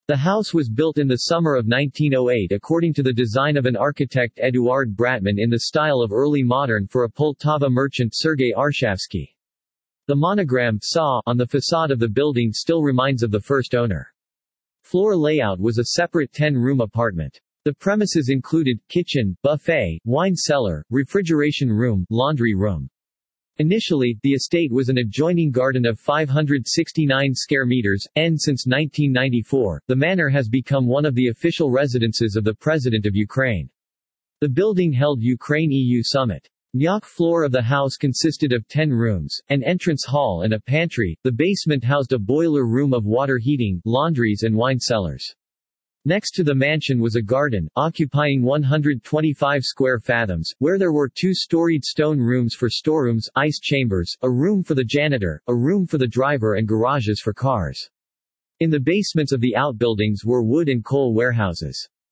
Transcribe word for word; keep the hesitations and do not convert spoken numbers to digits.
The house was built in the summer of nineteen oh eight according to the design of an architect Eduard Bratman in the style of early modern for a Poltava merchant Sergei Arshavsky. The monogram Sa on the facade of the building still reminds of the first owner. Floor layout was a separate ten-room apartment. The premises included kitchen, buffet, wine cellar, refrigeration room, laundry room. Initially, the estate was an adjoining garden of five hundred sixty-nine square meters, and since nineteen ninety-four, the manor has become one of the official residences of the President of Ukraine. The building held Ukraine-E U summit. Nyak floor of the house consisted of ten rooms, an entrance hall and a pantry. The basement housed a boiler room of water heating, laundries and wine cellars. Next to the mansion was a garden, occupying one hundred twenty-five square fathoms, where there were two storied stone rooms for storerooms, ice chambers, a room for the janitor, a room for the driver and garages for cars. In the basements of the outbuildings were wood and coal warehouses.